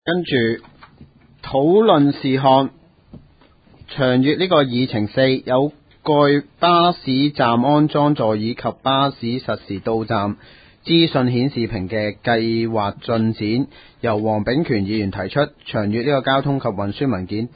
跟住討論事項，長月呢個議程4有蓋巴士站安裝座椅及巴士實時到站資訊顯示屏嘅計劃進展，由黃炳權議員提出。長月呢個交通及運輸文件第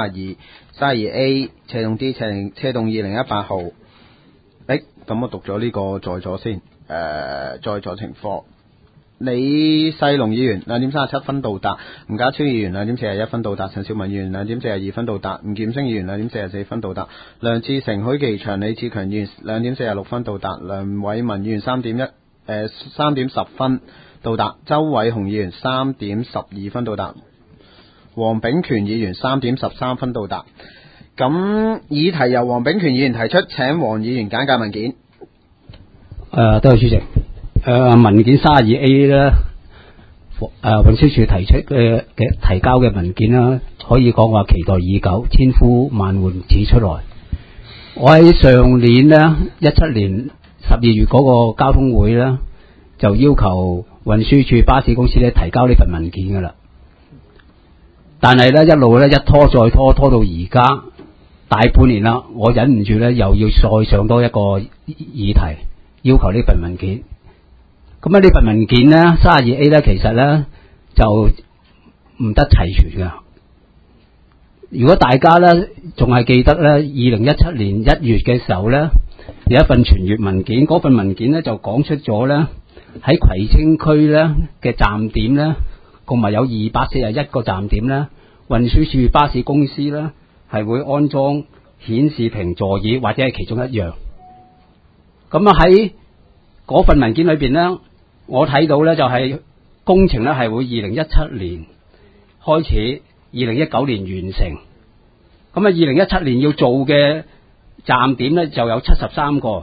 32A 斜動 D 斜動2018號。咁我讀咗呢個在座先。在座情況，李世龍議員2點37分到達，吳家超議員2點41分到達，陳兆文議員2點42分到達，吳劍聲議員2點44分到達，梁志成、許其祥、李志強議員2點46分到達，梁偉文議員3點10分到達，周偉雄議員3點12分到達，黃炳權議員3點13分到達。咁議題由黃炳權議員提出，請黃議員簡介文件。 多謝主席。文件32A 咧，運輸署提出嘅提交嘅文件啦，可以講話期待已久，千呼萬喚始出來。我喺上年呢17年12月嗰個交通會呢，就要求運輸署巴士公司咧提交呢份文件噶啦，但係呢一路咧一拖再拖，拖到而家大半年啦，我忍唔住咧又要再上多一個議題，要求呢份文件。咁呢份文件呢 32A 呢，其實呢就唔得齊全嘅。如果大家呢仲係記得呢2017年1月嘅時候呢，有一份全月文件，嗰份文件呢就講出咗呢喺葵青區呢嘅站點呢，共埋有241個站點呢，運輸署巴士公司呢係會安裝顯示屏座椅或者係其中一樣。咁喺嗰份文件裏邊呢，我睇到呢就係工程呢係會2017年開始，2019年完成。咁2017年要做嘅站點呢就有73個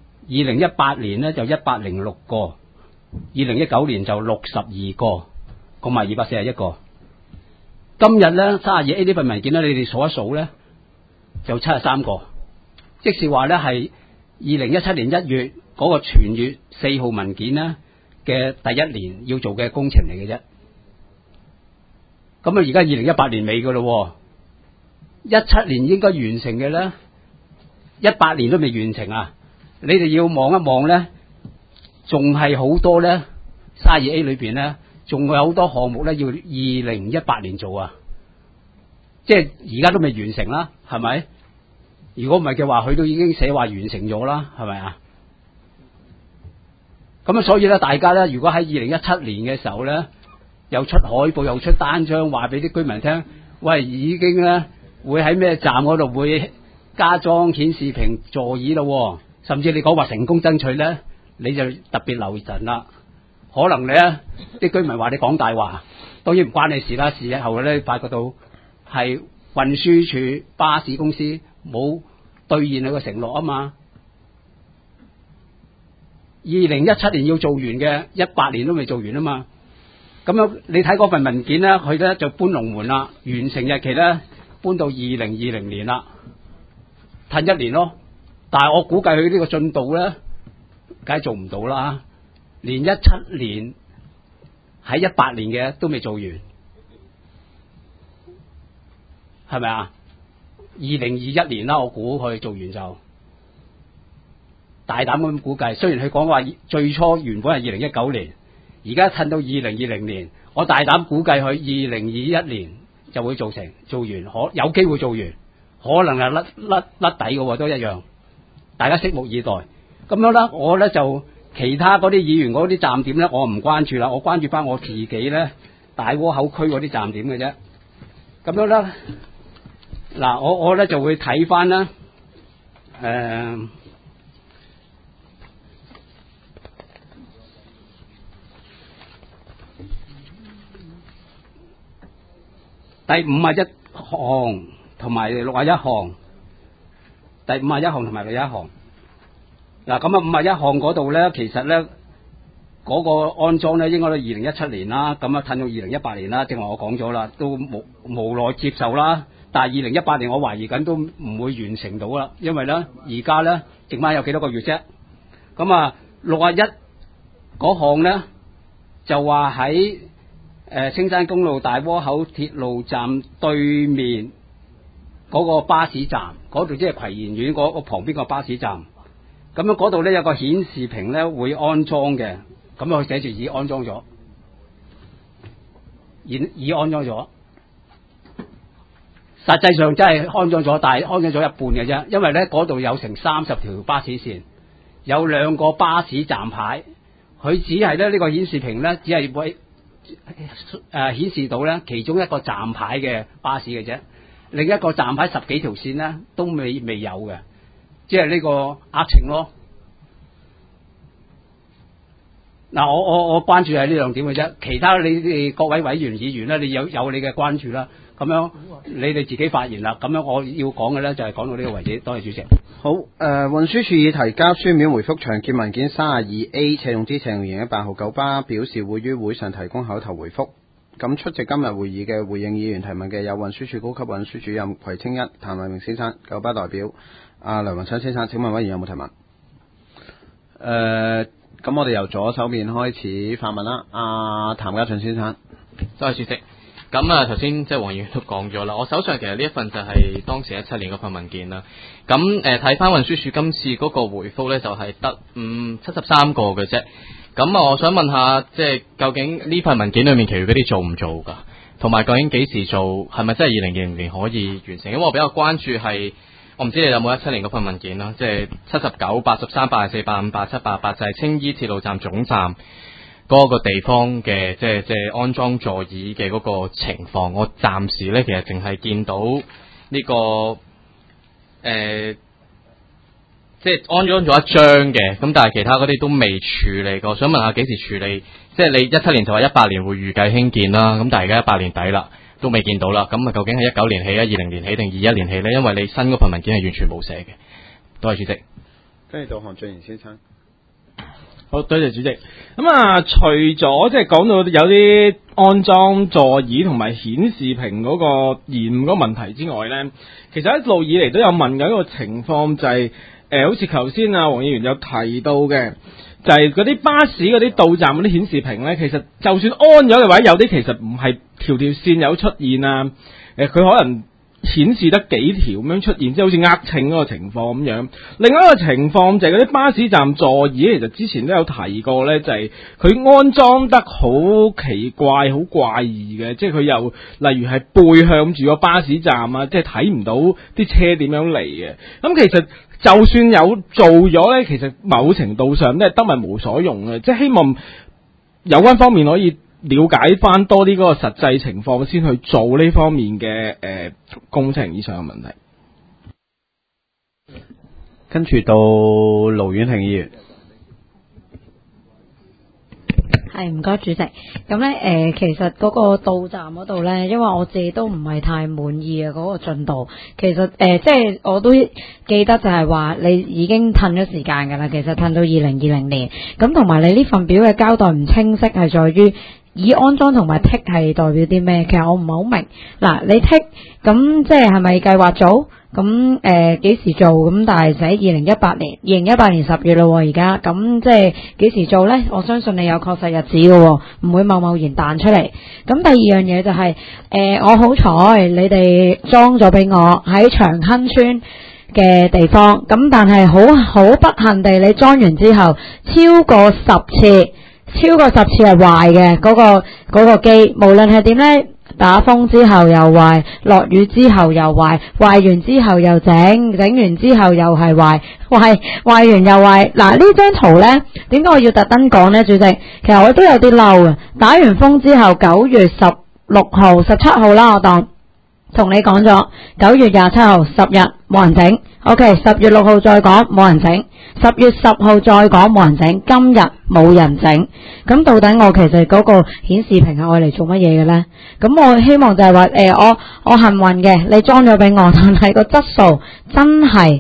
，2018年呢就106個，2019年就62個，共埋241個。今日呢 32A 呢份文件呢，你哋數一數呢就73個，即是話呢係2017年1月嗰個全月4號文件呢嘅第一年要做嘅工程嚟嘅啫。咁而家2018年尾噶咯，17年應該完成嘅呢，18年都未完成啊！你哋要望一望呢，仲係好多呢 32A 裏邊呢，仲有好多項目呢要2018年做啊！即係而家都未完成啦，係咪？如果唔係嘅話，佢都已經寫話完成咗啦，係咪啊？咁所以咧，大家咧，如果喺2017年嘅時候咧，又出海報又出單張，話俾啲居民聽，喂，已經咧會喺咩站嗰度會加裝顯示屏座椅咯，甚至你講話成功爭取咧，你就特別留神啦。可能咧啲居民話你講大話，當然唔關你事啦。事後咧發覺到係運輸署巴士公司冇兌現佢個承諾啊嘛。2017年要做完嘅，18年都未做完啊嘛。咁樣你睇嗰份文件咧，佢咧就搬龍門啦，完成日期咧搬到2020年啦，褪一年咯。但係我估計佢呢個進度咧，梗係做唔到啦。連17年喺18年嘅都未做完，係咪啊？2021年啦，我估佢做完就。大膽咁估計，雖然佢講話最初原本係2019年，而家褪到2020年，我大膽估計佢2021年就會做完，有機會做完，可能係甩底嘅都一樣，大家拭目以待。咁樣咧，我咧就其他嗰啲議員嗰啲站點咧，我唔關注啦，我關注翻我自己咧大窩口區嗰啲站點嘅啫。咁樣咧，嗱我咧就會睇翻啦，第51項同埋61項，第51項同埋61項。嗱咁啊，51項嗰度咧，其實咧嗰個安裝咧應該都2017年啦，咁啊褪到2018年啦，正話我講咗啦，都無奈接受啦。但係2018年我懷疑緊都唔會完成到啦，因為咧而家咧剩翻有幾多個月啫。咁啊，61嗰項咧就話喺青山公路大窩口鐵路站對面嗰個巴士站，嗰度即係葵賢苑嗰個旁邊個巴士站。咁樣嗰度咧有個顯示屏咧會安裝嘅，咁佢寫住已安裝咗，已安裝咗。實際上真係安裝咗，但係安裝咗一半嘅啫，因為咧嗰度有成30條巴士線，有2個巴士站牌，佢只係咧呢個顯示屏咧只係會顯示到咧其中一個站牌嘅巴士嘅啫，另一個站牌10幾條線咧都未有嘅。即係呢個額情咯。嗱，我關注係呢2點嘅啫，其他你哋各位委員議員咧，你有你嘅關注啦。咁樣你哋自己發言啦。咁樣我要講嘅咧就係講到呢個為止。多謝主席。 好，運輸署已提交書面回覆長件文件 32A 斜用之斜用型8號九巴表示會於會上提供口頭回覆。咁出席今日會議嘅回應議員提問嘅有運輸署高級運輸主任葵青一、譚偉明先生，九巴代表梁雲昌先生。請問委員有冇提問？咁我哋由左手邊開始發問啦。譚家俊先生。 多謝主席。咁頭先即係黃議員都講咗啦，我手上其實呢一份就係當時17年嗰份文件啦。咁睇翻運輸署今次嗰個回覆咧，就係得73個嘅啫。咁我想問下，即係究竟呢份文件裏面其餘嗰啲做唔做㗎？同埋究竟幾時做？係咪真係2020年可以完成？因為我比較關注係，我唔知你有冇17年嗰份文件啦，即係79、83、84、85、87、88就係青衣鐵路站總站嗰個地方嘅即係安裝座椅嘅嗰個情況。我暫時咧其實淨係見到呢個即係安裝咗一張嘅，咁但係其他嗰啲都未處理過。想問下幾時處理？即係你17年就話18年會預計興建啦，咁但係而家18年底啦，都未見到啦。咁啊，究竟係19年起20年起定21年起呢？因為你新嗰份文件係完全冇寫嘅。多謝主席。 跟住到韓俊賢先生。 好，多謝主席。咁除咗即係講到有啲安裝座椅同埋顯示屏嗰個延誤嗰個問題之外呢，其實一路以嚟都有問緊一個情況，就係好似頭先黃議員有提到嘅，就係嗰啲巴士嗰啲到站嗰啲顯示屏呢，其實就算安咗嘅話，有啲其實唔係條線有出現啊，佢可能顯示得幾條咁樣出現，即係好似額稱嗰個情況咁樣。另外一個情況就係嗰啲巴士站座椅，其實之前都有提過呢，就係佢安裝得好奇怪、好怪異嘅，即係佢又例如係背向住個巴士站啊，即係睇唔到啲車點樣嚟嘅。咁其實就算有做咗呢，其實某程度上都係得物無所用嘅，即係希望有關方面可以了解翻多啲嗰個實際情況，先去做呢方面嘅工程以上嘅問題。 跟住到盧婉婷議員。 係，唔該主席。咁咧其實嗰個到站嗰度咧，因為我自己都唔係太滿意嗰個進度。其實即係我都記得就係話你已經褪咗時間㗎啦。其實褪到2020年。咁同埋你呢份表嘅交代唔清晰，係在於已安裝同埋剔係代表啲咩？其實我唔係好明。嗱，你剔咁即係咪計劃做？咁幾時做？咁但係喺2018年10月咯，而家咁即係幾時做呢？我相信你有確實日子嘅，唔會貿然彈出嚟。咁第二樣嘢就係我好彩你哋裝咗俾我喺長亨村嘅地方，咁但係好不幸地，你裝完之後超過10次係壞嘅嗰個機，無論係點呢？打風之後又壞，落雨之後又壞，壞完之後又整完之後又係壞完又壞。嗱，呢張圖呢，點解我要特登講呢？主席，其實我都有啲嬲啊！打完風之後9月16號、17號啦，我當同你講咗9月27號10日冇人整。OK， 10月6號再講冇人整，10月10號再講冇人整，今日冇人整。咁到底我其實嗰個顯示屏係愛嚟做乜嘢嘅呢？咁我希望就係話我幸運嘅，你裝咗俾我，但係個質素真係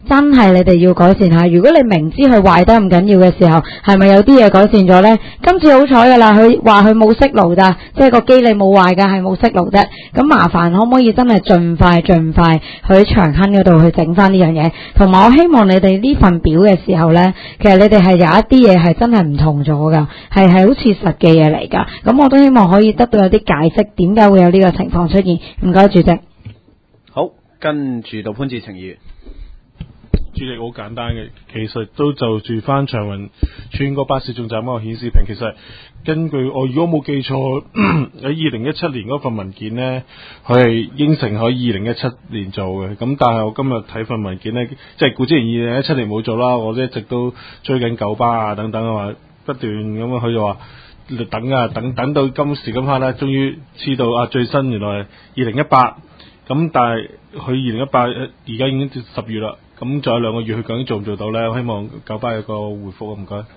真係你哋要改善下。如果你明知佢壞得咁緊要嘅時候，係咪有啲嘢改善咗呢？今次好彩㗎啦，佢話佢冇熄爐㗎，即係個機理冇壞㗎，係冇熄爐啫。咁麻煩可唔可以真係盡快去長坑嗰度去整翻呢樣嘢？同埋我希望你哋呢份表嘅時候呢，其實你哋係有一啲嘢係真係唔同咗㗎，係好切實嘅嘢嚟㗎。咁我都希望可以得到有啲解釋，點解會有呢個情況出現？唔該，主席。 好，跟住到潘志晴議員。 主席好簡單嘅，其實都就住翻長雲村個巴士總站嗰個顯示屏，其實根據我如果冇記錯喺2017年嗰份文件呢，佢係應承喺2017年做嘅。咁但係我今日睇份文件呢，即係固之然2017年冇做啦，我都一直都追緊九巴啊等等啊嘛，不斷咁樣佢就話等到今時今刻咧，終於知道啊最新原來2018，咁但係佢2018而家已經10月啦。咁仲有2個月，佢究竟做唔做到呢？我希望九巴有個回覆啊，唔該。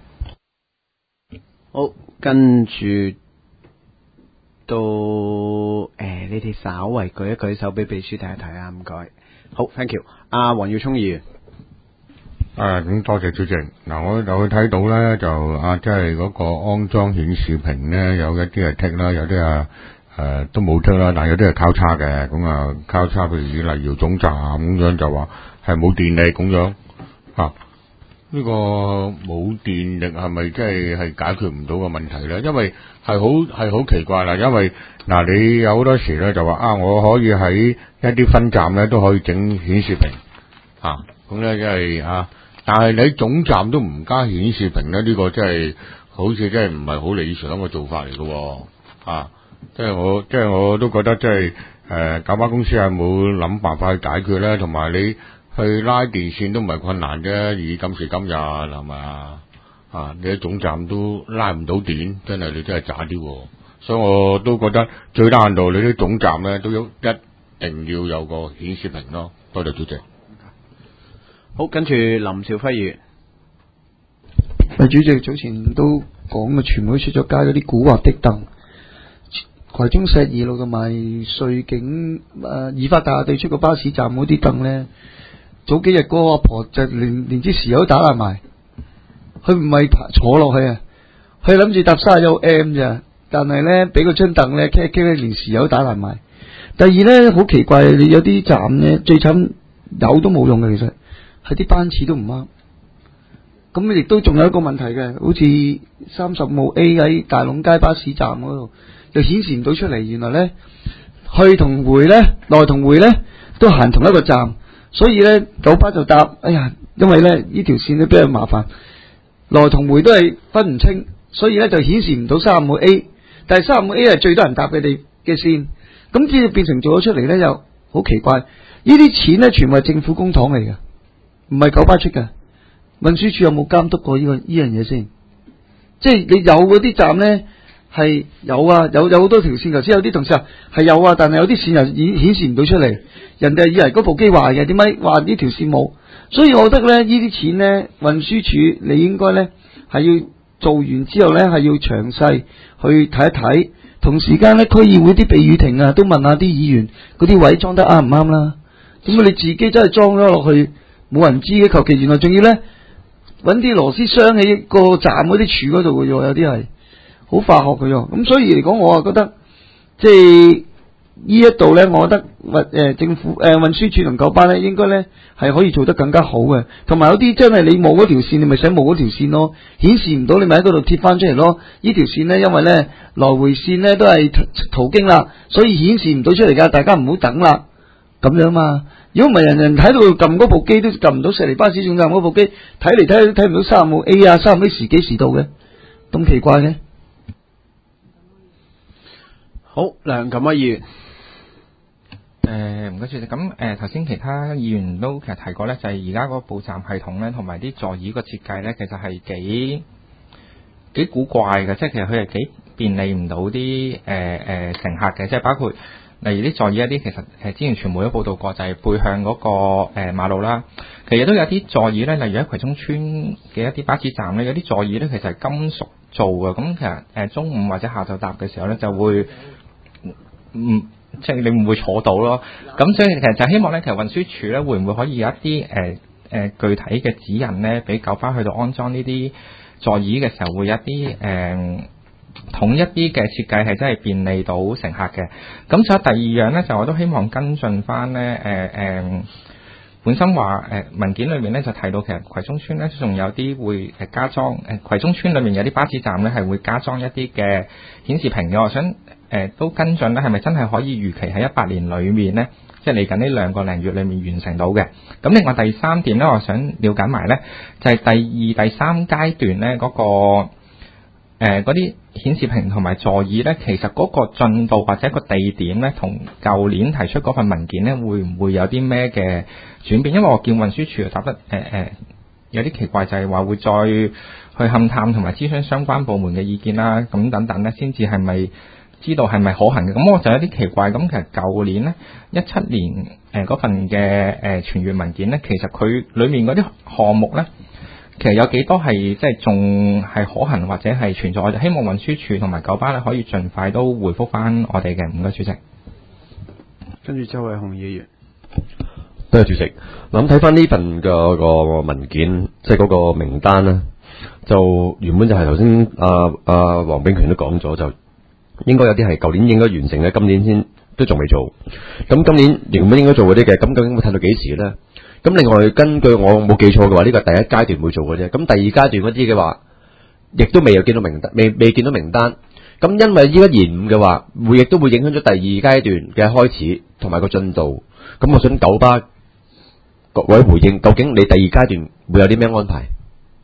好，跟住到你哋稍為舉一舉手俾秘書睇一睇啊，唔該。好 ，thank you。阿黃耀聰議員。 咁多謝主席。嗱，我就睇到咧，就即係嗰個安裝顯示屏咧，有一啲係剔啦，有啲都冇剔啦，但係有啲係交叉嘅。咁啊，交叉譬如例如總站咁樣就話係冇電力咁樣啊。呢個冇電力係咪真係解決唔到個問題咧？因為係好奇怪啦。因為嗱，你有好多時咧就話我可以喺一啲分站咧都可以整顯示屏啊。咁咧即係但係你喺總站都唔加顯示屏咧，呢個真係好似真係唔係好理想嘅做法嚟嘅啊！即係我都覺得即係九巴公司係冇諗辦法去解決咧，同埋你去拉電線都唔係困難啫，以今時今日係咪你喺總站都拉唔到電，真係你真係渣啲，所以我都覺得最低限度你啲總站咧都一定要有個顯示屏咯。多謝主席。 好，跟住林兆輝議員。 主席早前都講嘅，全部都出咗街嗰啲古惑的凳，葵涌石二路同埋瑞景二發大廈對出個巴士站嗰啲凳咧，早幾日嗰個阿婆就連支豉油都打爛埋，佢唔係坐落去啊，佢諗住搭31M 咋，但係咧俾個張凳咧，傾咧連豉油都打爛埋。第二咧好奇怪，你有啲站咧最慘油都冇用嘅，其實係啲班次都唔啱。咁亦都仲有一個問題嘅，好似35A 喺大龍街巴士站嗰度，又顯示唔到出嚟。原來咧去同回咧，來同回咧都行同一個站，所以咧九巴就答，因為咧呢條線咧比較麻煩，來同回都係分唔清，所以咧就顯示唔到35A。但係35A係最多人搭佢哋嘅線，咁只變成做咗出嚟咧，又好奇怪。呢啲錢咧全部係政府公帑嚟嘅，唔係九巴出嘅。運輸署有冇監督過呢樣嘢先？即係你有嗰啲站咧係有啊，有好多條線。頭先有啲同事話係有啊，但係有啲線又顯示唔到出嚟，人哋以為嗰部機壞嘅，點解話呢條線冇？所以我覺得咧呢啲錢咧，運輸署你應該咧係要做完之後咧係要詳細去睇一睇，同時間咧區議會啲避雨亭啊都問下啲議員嗰啲位裝得啱唔啱啦。點解你自己真係裝咗落去冇人知嘅？求其原來仲要咧揾啲螺絲箱喺個站嗰啲柱嗰度嘅啫，有啲係好化學嘅啫。咁所以嚟講，我啊覺得即係呢一度咧，我覺得政府運輸署同九巴咧，應該咧係可以做得更加好嘅。同埋有啲真係你冇嗰條線，你咪想冇嗰條線咯，顯示唔到你咪喺嗰度貼翻出嚟咯。呢條線咧，因為咧來回線咧都係途經啦，所以顯示唔到出嚟噶，大家唔好等啦，咁樣嘛。如果唔係人人喺度撳嗰部機都撳唔到，石梨巴士總站嗰部機睇嚟睇去都睇唔到35A 啊，35A 時幾時到嘅，咁奇怪嘅。 好，梁錦威議員。 唔該主席。咁頭先其他議員都其實提過咧，就係而家嗰個報站系統咧，同埋啲座椅個設計咧，其實係幾古怪嘅，即係其實佢係幾便利唔到啲乘客嘅，即係包括例如啲座椅一啲，其實之前傳媒都報道過，就係背向嗰個馬路啦。其實都有啲座椅咧，例如喺葵涌村嘅一啲巴士站咧，有啲座椅咧其實係金屬做嘅，咁其實中午或者下晝搭嘅時候咧就會即係你唔會坐到咯。咁所以其實就希望咧，其實運輸署咧會唔會可以有一啲具體嘅指引咧，俾九巴去到安裝呢啲座椅嘅時候，會有一啲統一啲嘅設計係真係便利到乘客嘅。咁所以第二樣咧，就我都希望跟進翻咧本身話文件裏面咧就提到其實葵涌村咧仲有啲會加裝葵涌村裏面有啲巴士站咧係會加裝一啲嘅顯示屏嘅。我想都跟進咧，係咪真係可以預期喺18年裏面咧，即係嚟緊呢2個零月裏面完成到嘅？咁另外第三點咧，我想了解埋咧就係第2、第3階段咧嗰個嗰啲顯示屏同埋座椅咧，其實嗰個進度或者個地點咧，同舊年提出嗰份文件咧，會唔會有啲咩嘅轉變？因為我見運輸署答得有啲奇怪，就係話會再去勘探同埋諮詢相關部門嘅意見啦，咁等等咧，先至係咪知道係咪可行嘅？咁我就有啲奇怪。咁其實舊年咧17年嗰份嘅全閱文件咧，其實佢裡面嗰啲項目咧，其實有幾多係即係仲係可行或者係存在？我就希望運輸署同埋九巴咧可以盡快都回覆翻我哋嘅。唔該，主席。 跟住周偉雄議員。 多謝主席。咁睇翻呢份嘅個文件，即係嗰個名單啦，就原本就係頭先黃炳權都講咗，就應該有啲係舊年應該完成嘅，今年先都仲未做。咁今年原本應該做嗰啲嘅，咁究竟會睇到幾時咧？咁另外根據我冇記錯嘅話，呢個係第一階段會做嘅啫。咁第2階段嗰啲嘅話，亦都未有見到名單，未見到名單。咁因為依家延誤嘅話，亦都會影響咗第2階段嘅開始同埋個進度。咁我想九巴各位回應，究竟你第2階段會有啲咩安排？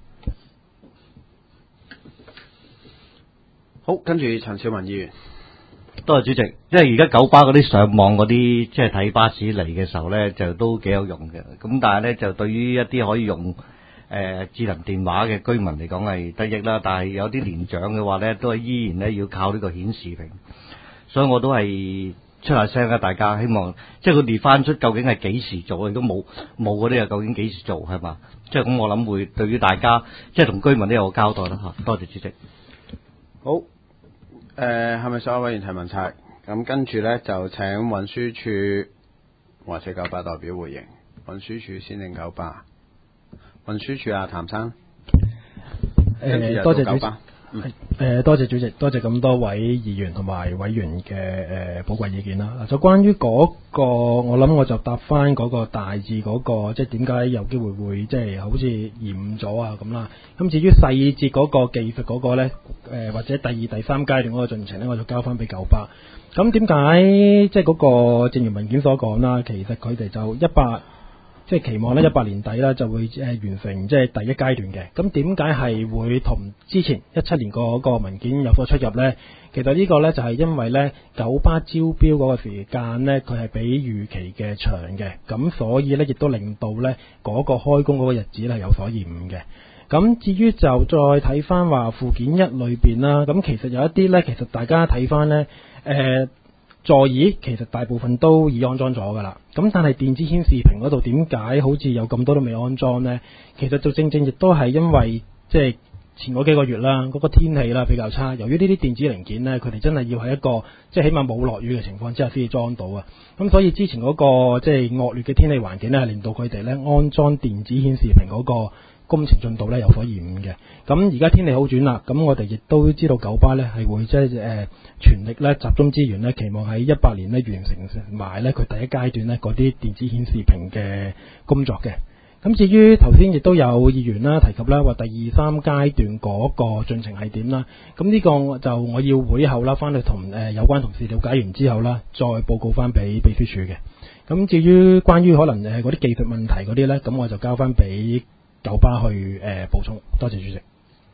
好，跟住陳少文議員。 多謝主席，因為而家九巴嗰啲上網嗰啲，即係睇巴士嚟嘅時候咧，就都幾有用嘅。咁但係咧，就對於一啲可以用智能電話嘅居民嚟講係得益啦。但係有啲年長嘅話咧，都係依然咧要靠呢個顯示屏。所以我都係出下聲啦，大家希望即係佢列翻出究竟係幾時做，亦都冇嗰啲又究竟幾時做係嘛？即係咁，我諗會對於大家即係同居民都有個交代啦嚇。多謝主席。 好。係咪所有委員提問晒？咁跟住咧就請運輸署或者九巴代表回應。運輸署先定九巴？運輸署啊，譚生。 多謝主席。多謝主席，多謝咁多位議員同埋委員嘅寶貴意見啦。就關於嗰個，我諗我就答翻嗰個大致嗰個，即係點解有機會會即係好似延誤咗啊咁啦。咁至於細節嗰個技術嗰個咧，或者第2、第3階段嗰個進程咧，我就交翻俾九巴。咁點解即係嗰個正如文件所講啦，其實佢哋就即係期望咧18年底啦就會完成即係第1階段嘅。咁點解係會同之前17年嗰個文件有所出入呢？其實呢個呢，就係因為呢九巴招標嗰個時間呢，佢係比預期嘅長嘅，咁所以呢，亦都令到呢嗰個開工嗰個日子係有所延誤嘅。咁至於就再睇翻話附件1裏邊啦，咁其實有一啲呢，其實大家睇翻呢。座椅其實大部分都已安裝咗噶啦，咁但係電子顯示屏嗰度點解好似有咁多都未安裝呢？其實就正亦都係因為即係前嗰幾個月啦，嗰個天氣啦比較差，由於呢啲電子零件呢，佢哋真係要喺一個即係起碼冇落雨嘅情況之下先至裝到啊。咁所以之前嗰個即係惡劣嘅天氣環境呢，令到佢哋呢安裝電子顯示屏嗰個工程進度呢有所延誤嘅。咁而家天氣好轉啦，咁我哋亦都知道九巴呢係會即係全力咧集中資源咧，期望喺18年咧完成埋咧佢第1階段咧嗰啲電子顯示屏嘅工作嘅。咁至於頭先亦都有議員啦提及啦，話第2、3階段嗰個進程係點啦？咁呢個就我要會後啦，翻去同有關同事了解完之後啦，再報告翻俾秘書處嘅。咁至於關於可能嗰啲技術問題嗰啲咧，咁我就交翻俾九巴去補充。多謝主席。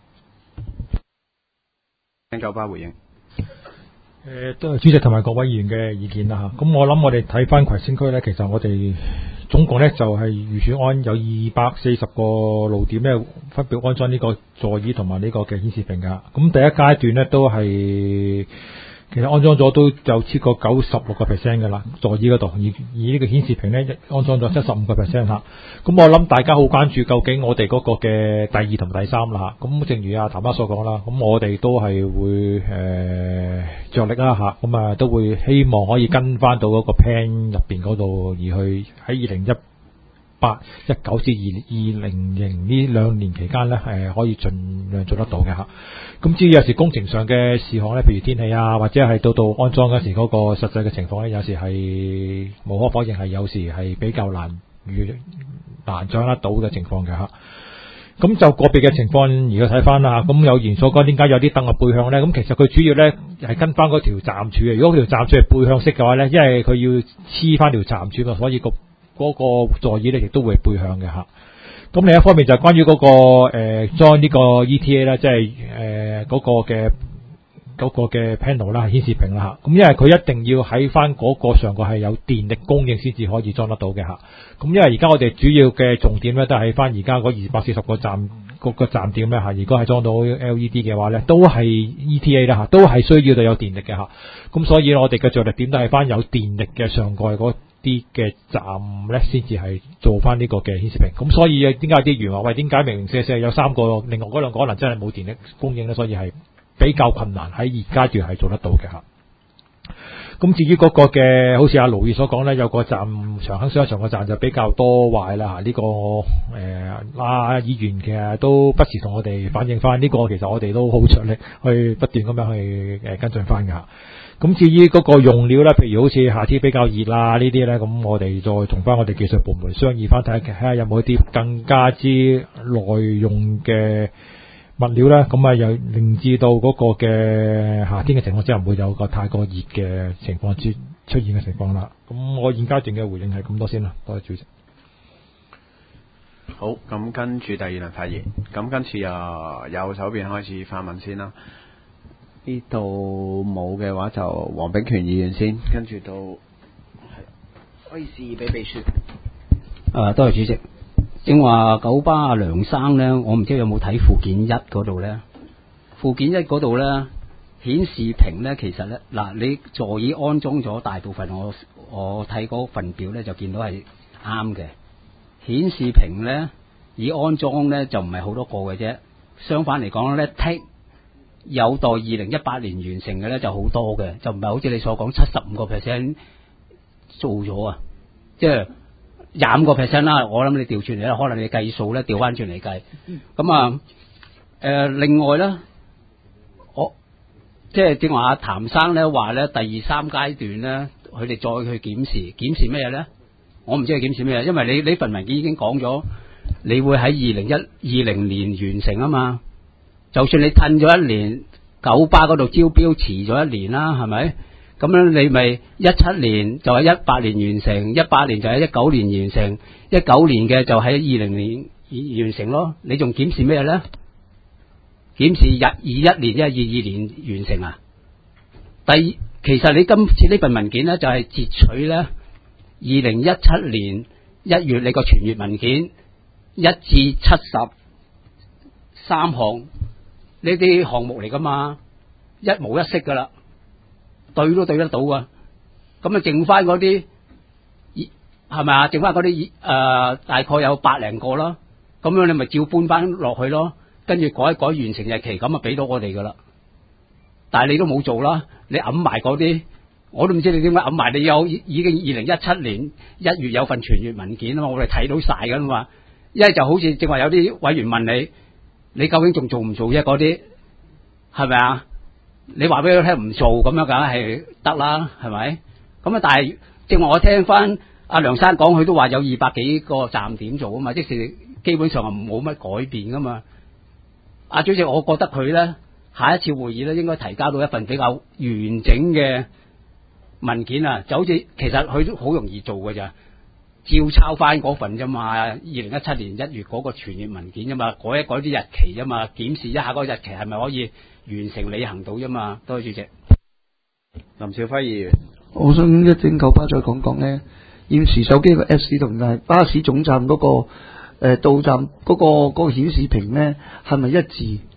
請九巴回應。 都係主席同埋各位議員嘅意見啦嚇。咁我諗我哋睇翻葵青區咧，其實我哋總共咧就係預算安有240個路點咧，分別安裝呢個座椅同埋呢個嘅顯示屏噶。咁第1階段咧都係其實安裝咗都有超過96% 嘅啦，座椅嗰度，而呢個顯示屏咧安裝咗75% 嚇。咁我諗大家好關注究竟我哋嗰個嘅第2同第3啦嚇。咁正如阿譚媽所講啦，咁我哋都係會着力啦嚇，咁啊都會希望可以跟翻到嗰個 plan 入邊嗰度，而去喺2018、19至2020呢兩年期間咧，可以盡量做得到嘅嚇。咁至於有時工程上嘅事項咧，譬如天氣啊，或者係到安裝嗰時嗰個實際嘅情況咧，有時係無可否認係有時係比較難掌握到嘅情況嘅嚇。咁就個別嘅情況，如果睇翻啦，咁有言所講，點解有啲燈嘅背向咧？咁其實佢主要咧係跟翻嗰條站柱嘅。如果條站柱係背向式嘅話咧，因為佢要黐翻條站柱嘛，所以嗰個座椅咧亦都會係背向嘅嚇。咁另一方面就係關於嗰個裝呢個 ETA 啦，即係嗰個嘅 panel 啦，顯示屏啦嚇。咁因為佢一定要喺翻嗰個上個係有電力供應先至可以裝得到嘅嚇。咁因為而家我哋主要嘅重點咧都係喺翻而家嗰240個站個站點咧嚇。如果係裝到 LED 嘅話咧，都係 ETA 啦嚇，都係需要到有電力嘅嚇。咁所以我哋嘅着力點都係翻有電力嘅上蓋嗰啲嘅站咧，先至係做翻呢個嘅顯示屏。咁所以點解有啲員話喂，點解明明4有3個，另外嗰2個可能真係冇電力供應咧？所以係比較困難喺現階段係做得到嘅嚇。咁至於嗰個嘅，好似阿盧義所講咧，有個站長坑商場個站就比較多壞啦嚇。呢個議員其實都不時同我哋反映翻，呢個其實我哋都好着力去不斷咁樣去跟進翻㗎。咁至於嗰個用料咧，譬如好似夏天比較熱啦呢啲咧，咁我哋再同翻我哋技術部門商議翻睇下有冇一啲更加之耐用嘅物料咧，咁啊又令至到嗰個嘅夏天嘅情況之下唔會有個太過熱嘅情況出現嘅情況啦。咁我現階段嘅回應係咁多先啦，多謝主席。 好，咁跟住第2輪發言，咁今次右手邊開始發問先啦。呢度冇嘅話就黃炳權議員先，跟住到可以示意俾秘書。 多謝主席。正話九巴梁生咧，我唔知有冇睇附件1嗰度咧。附件1嗰度咧顯示屏咧，其實咧嗱，你座椅安裝咗大部分，我睇嗰份表咧就見到係啱嘅。顯示屏咧已安裝咧就唔係好多個嘅啫。相反嚟講咧，有待2018年完成嘅咧就好多嘅，就唔係好似你所講75% 做咗啊，即係25% 啦。我諗你調轉嚟咧，可能你計數咧調翻轉嚟計。咁另外咧，我即係正話阿譚生咧話咧，第2、3階段咧，佢哋再去檢視咩咧？我唔知佢檢視咩，因為你份文件已經講咗，你會喺2020年完成啊嘛。就算你褪咗1年，九巴嗰度招標遲咗1年啦，係咪？咁樣你咪17年就喺18年完成，18年就喺19年完成，19年嘅就喺20年完成咯。你仲檢視咩咧？檢視21年即係22年完成啊？其實你今次呢份文件咧就係截取咧2017年1月你個全月文件1至73項。呢啲項目嚟噶嘛，一模一式噶啦，對都對得到噶。咁啊，剩翻嗰啲係咪啊？剩翻嗰啲大概有百零個啦。咁樣你咪照搬翻落去咯，跟住改完成日期，咁啊俾到我哋噶啦。但係你都冇做啦，你揞埋嗰啲，我都唔知你點解揞埋。你已經2017年1月有份全月文件啊嘛，我哋睇到晒噶嘛。一係就好似正話有啲委員問你究竟仲做唔做啫？嗰啲係咪啊？你話俾佢聽唔做咁樣，梗係得啦，係咪？咁啊，但係正話我聽翻阿梁生講，佢都話有200幾個站點做啊嘛，即是基本上係冇乜改變噶嘛。阿主席，我覺得佢咧下一次會議咧應該提交到一份比較完整嘅文件啊，就好似其實佢都好容易做㗎咋。照抄翻嗰份啫嘛，2017年1月嗰個全月文件啫嘛，改一改啲日期啫嘛，檢視一下嗰個日期係咪可以完成履行到啫嘛。多謝主席。 林兆輝議員， 我想一陣九巴再講講咧，現時手機個 Apps 同埋巴士總站嗰個到站嗰個顯示屏咧係咪一致？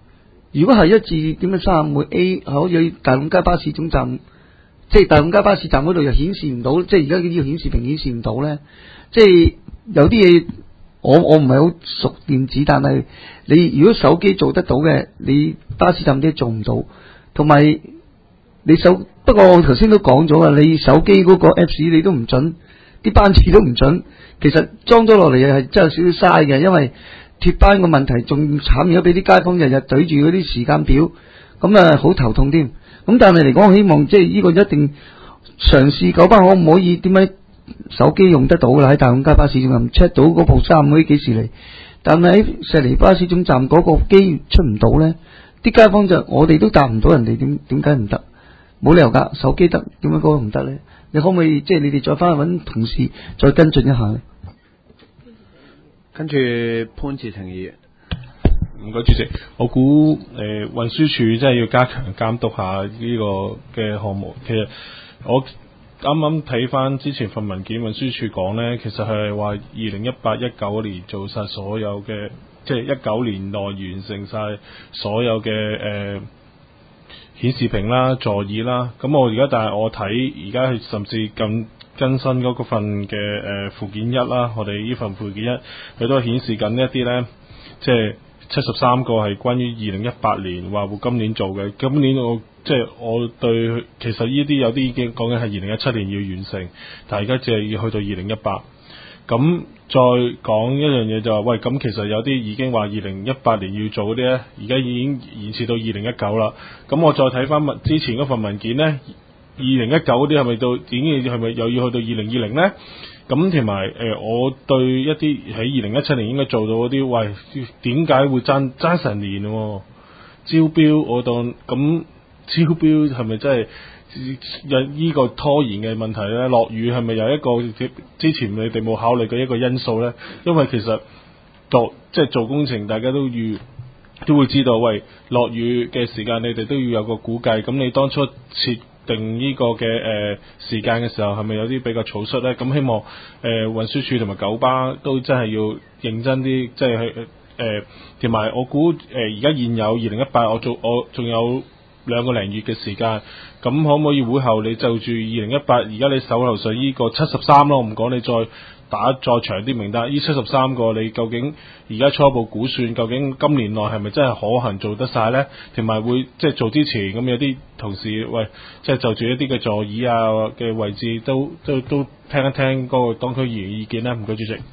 如果係1至.35A 可以大統街巴士總站，即係大統街巴士站嗰度又顯示唔到，即係而家呢個顯示屏顯示唔到咧，即係有啲嘢我唔係好熟電子，但係你如果手機做得到嘅，你巴士站啲做唔到，同埋你不過我頭先都講咗啊，你手機嗰個 Apps 你都唔準，啲班次都唔準，其實裝咗落嚟係真係少少嘥嘅，因為貼班個問題仲慘，而家俾啲街坊日日對住嗰啲時間表，咁啊好頭痛添。咁但係嚟講，我希望即係呢個一定嘗試九巴可唔可以點解手機用得到啦？喺大統街巴士總站 check 到嗰部35A幾時嚟，但係喺石梨巴士總站嗰個機出唔到咧，啲街坊就我哋都答唔到人哋，點解唔得？冇理由㗎，手機得，點解嗰個唔得咧？你可唔可以即係你哋再翻去揾同事再跟進一下咧？ 跟住潘志廷議員， 唔該主席，我估運輸署真係要加強監督下呢個嘅項目。其實我啱啱睇翻之前份文件，運輸署講呢，其實係話2018-19年做晒所有嘅，即係19年內完成晒所有嘅顯示屏啦、座椅啦。咁我而家但係我睇而家係甚至更新嗰份嘅附件1啦，我哋呢份附件1佢都係顯示緊一啲呢，即係73個係關於2018年話會今年做嘅。今年我對其實呢啲有啲已經講緊係2017年要完成，但係而家只係要去到2018。咁再講一樣嘢就話，喂，咁其實有啲已經話2018年要做嗰啲呢，而家已經延遲到2019啦。咁我再睇翻之前嗰份文件呢，2019嗰啲係咪到已經係咪又要去到2020呢？咁同埋我對一啲喺2017年應該做到嗰啲，喂，點解會爭成年喎？招標我當咁招標係咪真係有呢個拖延嘅問題呢？落雨係咪有一個之前你哋冇考慮嘅一個因素呢？因為其實做工程大家都會知道，喂，落雨嘅時間你哋都要有個估計。咁你當初設定呢個嘅時間嘅時候係咪有啲比較草率呢？咁希望運輸署同埋九巴都真係要認真啲，即係去同埋我估而家現有2018我仲有2個零月嘅時間，咁可唔可以會後你就住2018而家你手頭上呢個73咯，我唔講你再長啲名單，呢73個你究竟而家初步估算，究竟今年內係咪真係可行做得晒呢？同埋會即係做之前咁有啲同事喂，即係就住一啲嘅座椅啊嘅位置都聽一聽嗰個當區議員意見啦。唔該主席。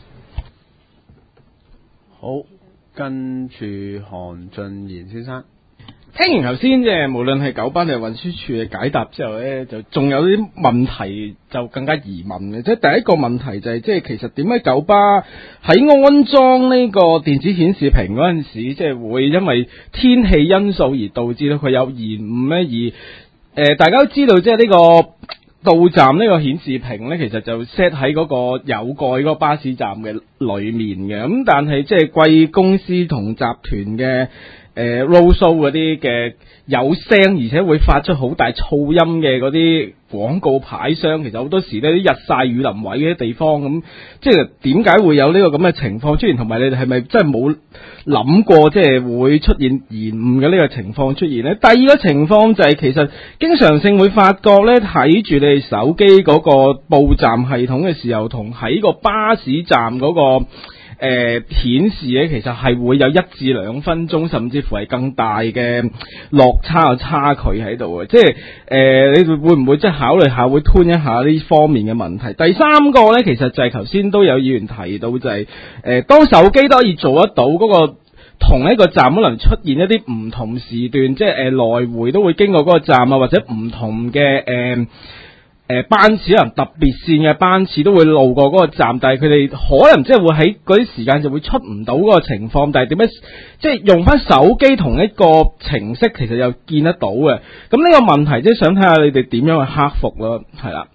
好，跟住韓俊賢先生。 聽完頭先即係無論係九巴定係運輸署嘅解答之後呢，就仲有啲問題就更加疑問嘅。即係第一個問題就係即係其實點解九巴喺安裝呢個電子顯示屏嗰陣時，即係會因為天氣因素而導致到佢有延誤呢？而大家都知道即係呢個到站呢個顯示屏呢，其實就 set 喺嗰個有蓋嗰個巴士站嘅裏面嘅。咁但係即係貴公司同集團嘅road show 嗰啲嘅有聲而且會發出好大噪音嘅嗰啲廣告牌箱，其實好多時呢啲日曬雨淋位嘅地方，咁即係點解會有呢個咁嘅情況出現？同埋你哋係咪真係冇諗過即係會出現延誤嘅呢個情況出現呢？第二個情況就係其實經常性會發覺呢，睇住你哋手機嗰個報站系統嘅時候，同喺個巴士站嗰個顯示咧，其實係會有1至2分鐘，甚至乎係更大嘅落差差距喺度嘅。即係你會唔會即係考慮下會吞一下呢方面嘅問題？第三個咧，其實就係頭先都有議員提到，就係當手機都可以做得到嗰個同一個站可能出現一啲唔同時段，即係來回都會經過嗰個站啊，或者唔同嘅班次，可能特別線嘅班次都會路過嗰個站，但係佢哋可能即係會喺嗰啲時間就會出唔到嗰個情況。但係點解即係用翻手機同一個程式，其實又見得到嘅？咁呢個問題即係想睇下你哋點樣去克服咯，係啦。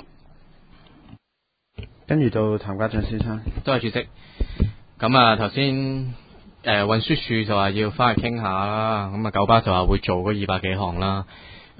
跟住到譚家俊先生， 多謝主席。咁啊，頭先運輸署就話要翻去傾下啦，咁啊九巴就話會做嗰200幾項啦。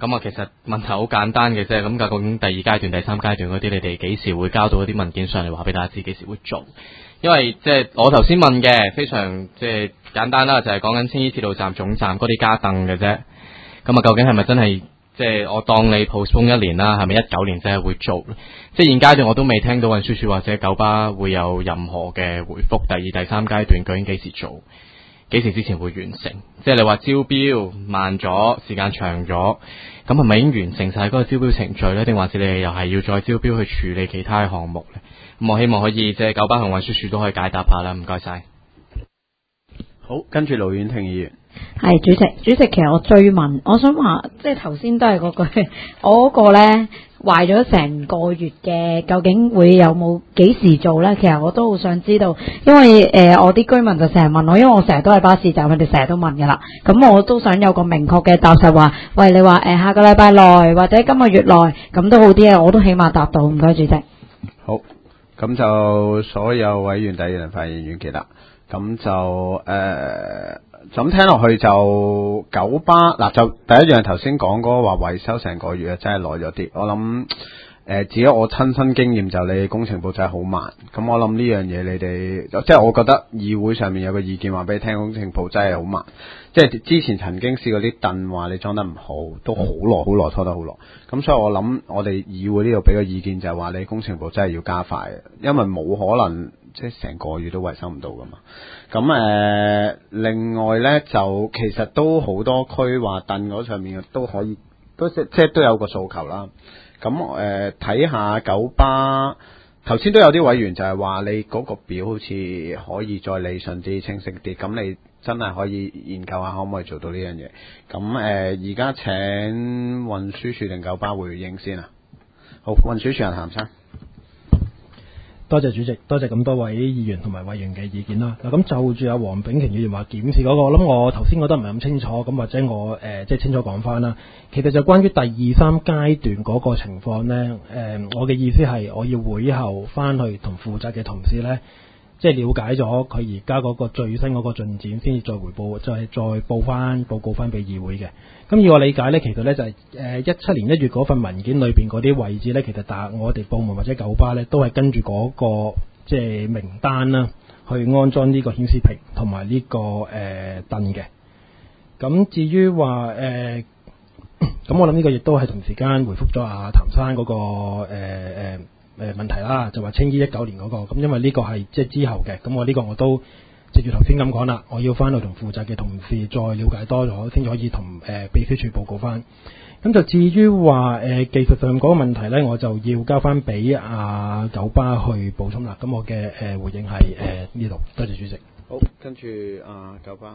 咁啊，其實問題好簡單嘅啫。咁究竟第二階段、第三階段嗰啲，你哋幾時會交到嗰啲文件上嚟話俾大家知幾時會做？因為即係我頭先問嘅非常即係簡單啦，就係講緊青衣鐵路站總站嗰啲加凳嘅啫。咁啊，究竟係咪真係即係我當你 postpone 1年啦？係咪19年真係會做？即係現階段我都未聽到運輸署或者九巴會有任何嘅回覆。第二、第三階段究竟幾時做？幾時之前會完成？即係你話招標慢咗，時間長咗，咁係咪已經完成晒嗰個招標程序呢？定還是你哋又係要再招標去處理其他嘅項目呢？咁我希望可以即係九巴同運輸署都可以解答下啦。唔該晒。 好，跟住盧婉婷議員。 係主席，其實我追問，我想話，即係頭先都係嗰句，我嗰個咧壞咗成個月嘅，究竟會有冇幾時做咧？其實我都好想知道，因為我啲居民就成日問我，因為我成日都喺巴士站，佢哋成日都問噶啦。咁我都想有個明確嘅答實話，喂，你話下個禮拜內或者今個月內咁都好啲嘅，我都起碼答到。唔該，主席。 好，咁就所有委員第二輪發言完結啦。咁就咁聽落去就九巴嗱，就第一樣頭先講嗰個話維修成個月啊，真係耐咗啲。我諗自己我親身經驗就你哋工程部真係好慢。咁我諗呢樣嘢你哋即係我覺得議會上面有個意見話俾你聽，工程部真係好慢。即係之前曾經試過啲凳話你裝得唔好，都好耐拖得好耐。咁所以我諗我哋議會呢度俾個意見就係話你工程部真係要加快，因為冇可能即係成個月都維修唔到噶嘛。咁另外咧就其實都好多區話凳嗰上面都可以，都即係都有個訴求啦。咁睇下九巴頭先都有啲委員就係話你嗰個表好似可以再理順啲、清晰啲，咁你真係可以研究下可唔可以做到呢樣嘢。咁而家請運輸署定九巴回應先啊。好，運輸署人譚生。 多謝主席，多謝咁多位議員同埋委員嘅意見啦。嗱，咁就住阿黃炳權議員話檢視嗰個，我諗我頭先覺得唔係咁清楚，咁或者我即係清楚講翻啦。其實就關於第2、3階段嗰個情況呢，我嘅意思係我要會後翻去同負責嘅同事呢，即係了解咗佢而家嗰個最新嗰個進展，先至再回報，就係再報告翻俾議會嘅。咁以我理解呢，其實呢就係17年1月嗰份文件裏邊嗰啲位置呢，其實我哋部門或者九巴呢，都係跟住嗰個即係名單啦，去安裝呢個顯示屏同埋呢個燈嘅。咁至於話咁我諗呢個亦都係同時間回覆咗阿譚生嗰個問題啦，就話青衣19年嗰個。咁因為呢個係即係之後嘅，咁我呢個我都藉住頭先咁講啦，我要翻去同負責嘅同事再了解多咗，先可以同秘書處報告翻。咁就至於話技術上嗰個問題呢，我就要交翻俾九巴去補充啦。咁我嘅回應係呢度，多謝主席。 好，跟住九巴。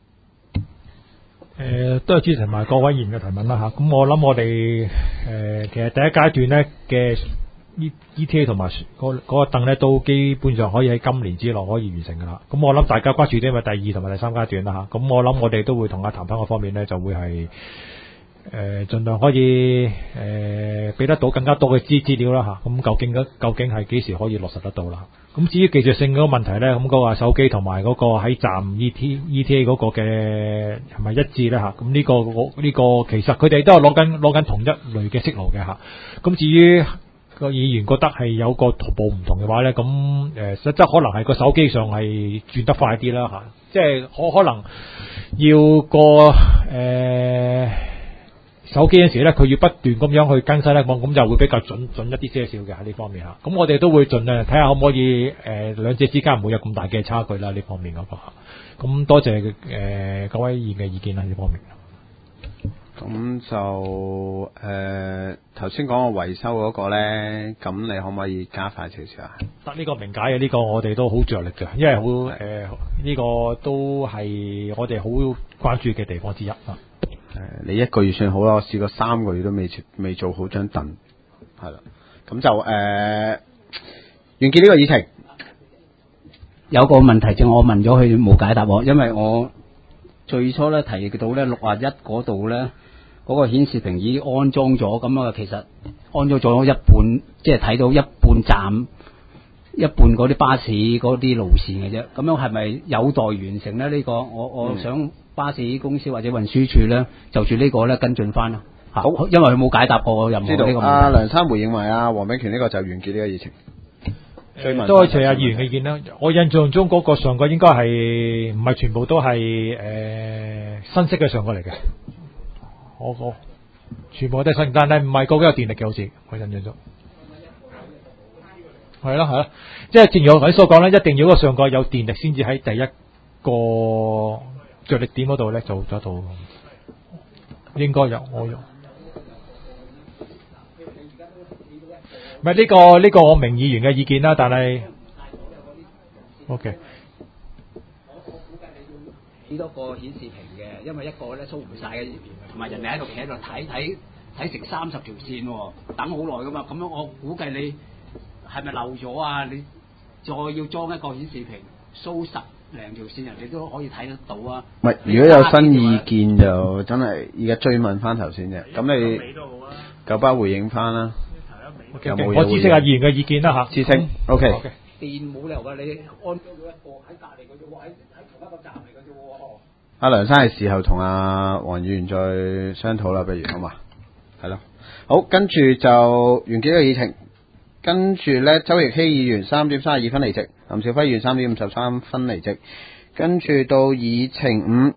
都係主持同埋各位議員嘅提問啦嚇。咁我諗我哋其實第一階段呢嘅ETA 同埋嗰個凳咧，都基本上可以喺今年之內可以完成噶啦。咁我諗大家關注啲咪第2同埋第3階段啦嚇。咁我諗我哋都會同阿譚生嗰方面咧，就會係盡量可以俾得到更加多嘅資料啦嚇。咁究竟係幾時可以落實得到啦？咁至於技術性嗰個問題咧，咁嗰個手機同埋嗰個喺站 ETA 嗰個嘅係咪一致咧嚇？咁呢個其實佢哋都係攞緊同一類嘅息路嘅嚇。咁至於個議員覺得係有個同步唔同嘅話咧，咁實質可能係個手機上係轉得快啲啦嚇，即係可能要個手機嗰時咧，佢要不斷咁樣去更新咧，咁就會比較準一啲些少嘅喺呢方面嚇。咁我哋都會盡量睇下可唔可以兩者之間唔會有咁大嘅差距啦呢方面嗰個嚇。咁多謝各位議員嘅意見啦呢方面。 咁就頭先講個維修嗰個咧，咁你可唔可以加快少少啊？ 得呢個明解嘅，呢個我哋都好着力嘅，因為好呢個都係我哋好關注嘅地方之一啊。 你1個月算好啦，我試過3個月都未做好張凳，係啦。咁就完結呢個議程。 有個問題，我問咗佢冇解答我，因為我最初咧提到咧61嗰度咧。嗰個顯示屏已經安裝咗，咁其實安裝咗一半，即係睇到一半站、一半嗰啲巴士嗰啲路線嘅啫。咁樣係咪有待完成咧？呢個我想巴士公司或者運輸署咧就住呢個咧跟進翻啦。 好， 因為佢冇解答過任何知道呢個問題。 阿梁生回應埋阿黃炳權呢個就完結呢個議程。 多謝阿議員嘅意見啦。我印象中嗰個上蓋應該係唔係全部都係新式嘅上蓋嚟嘅，我全部都係新，但係唔係個個有電力嘅，好似我印象中。係啦，即係正如我頭先所講咧，一定要個上蓋有電力先至喺第一個着力點嗰度咧做得到，應該有我用。唔係呢個我明議員嘅意見啦，但係 OK。 幾多個顯示屏嘅，因為一個咧 show 唔晒嘅，同埋人哋喺度企喺度睇成30條線喎，等好耐噶嘛。咁樣我估計你係咪漏咗啊？你再要裝一個顯示屏 show 10零條線，人哋都可以睇得到啊。 唔係，如果有新意見就真係而家追問翻頭先啫。咁你九巴回應翻啦。有冇嘢我知悉阿議員嘅意見啦嚇。 知悉 OK。 電冇理由㗎，你安裝咗一個喺隔離嗰啫喎，喺同一個站嚟㗎啫喎。 阿梁生係時候同阿黃議員再商討啦，不如好嘛？係咯，好，跟住就完結呢個議程。跟住咧，周奕希議員3點32分離席，林兆輝議員3點53分離席。跟住到議程5